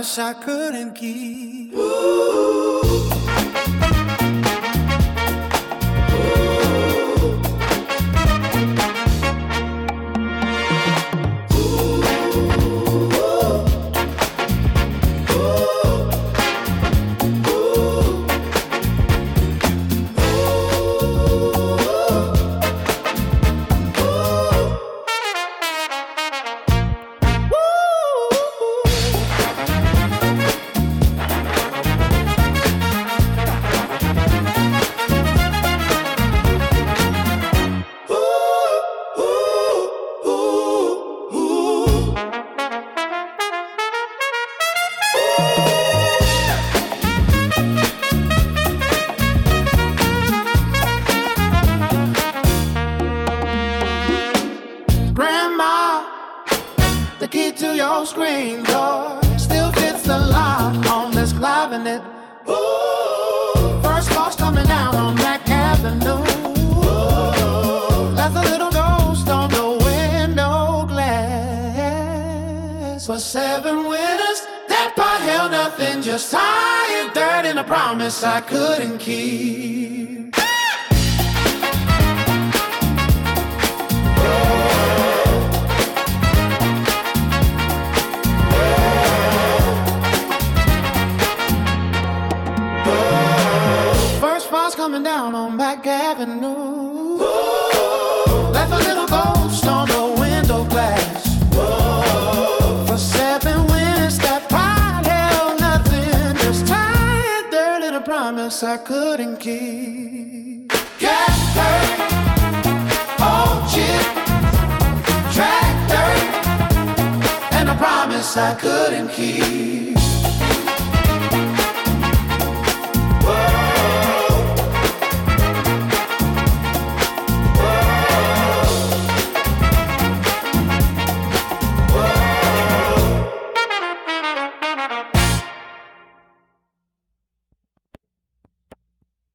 promise I couldn't keep. The key to your screen door still fits the lock on this cabinet. Ooh, first boss coming down on Mac Avenue. Ooh, that's a little ghost on the window glass. For 7 winners, that pot held nothing, just tired dirt and a promise I couldn't keep. Coming down on Back Avenue. Whoa, left a little ghost on the window glass. Whoa, for 7 wins, that pride held nothing, just tired dirt and a promise I couldn't keep. Gas dirt, old chip, track dirt, and a promise I couldn't keep.